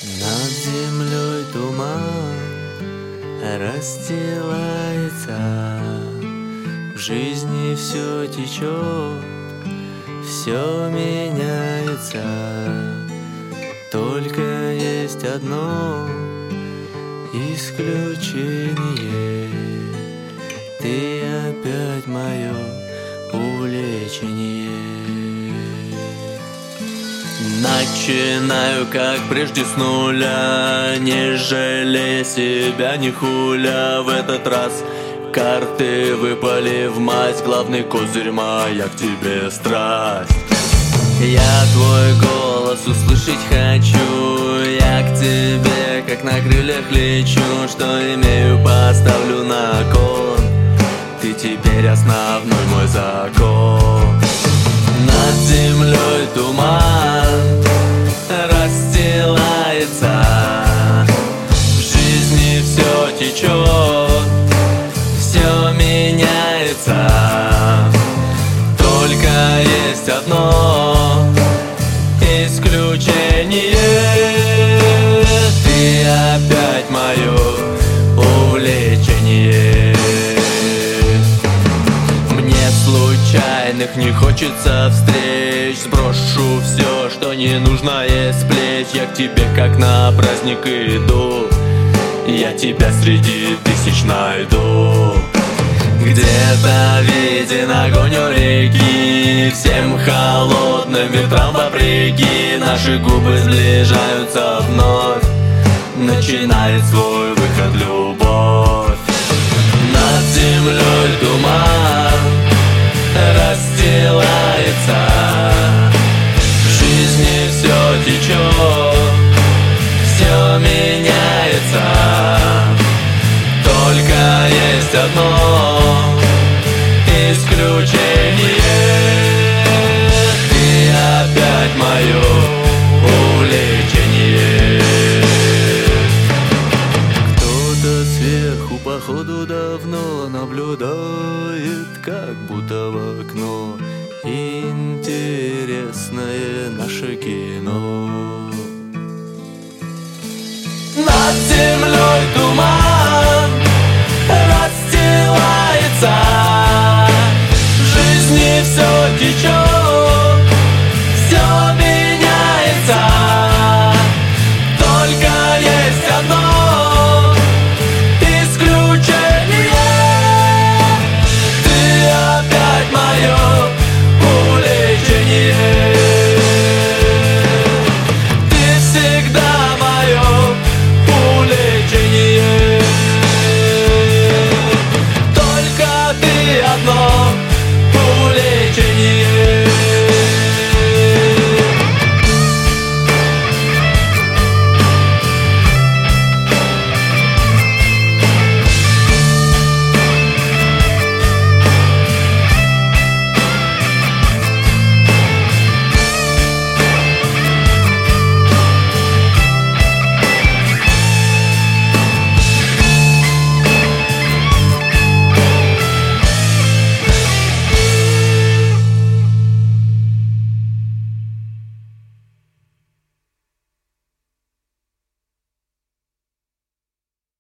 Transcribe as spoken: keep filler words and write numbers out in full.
Над землей туман расстилается, в жизни все течет, все меняется. Только есть одно исключение: ты опять мое увлечение. Начинаю, как прежде, с нуля, не жалея себя, не хуля. В этот раз карты выпали в мать, главный козырь моя к тебе страсть. Я твой голос услышать хочу, я к тебе, как на крыльях лечу. Что имею, поставлю на кон, ты теперь основной мой закон. Над землей туман расстилается, в жизни все течет, все меняется. Только есть одно исключение: ты опять мое увлечение. Мне случайных не хочется встреч, сброшу все, что ненужное с плеч. Я к тебе как на праздник иду, я тебя среди тысяч найду. Где-то виден огонь у реки, всем холодным ветрам вопреки. Наши губы сближаются вновь, начинает свой выход любовь. Над землей туман расстилается, в жизни все течет, все меняется. Только есть одно исключение: ты опять мое увлечение. Кто-то сверху походу давно наблюдает, как будто в окно, интересное наше кино. Над землей туман расстилается, в жизни все течет,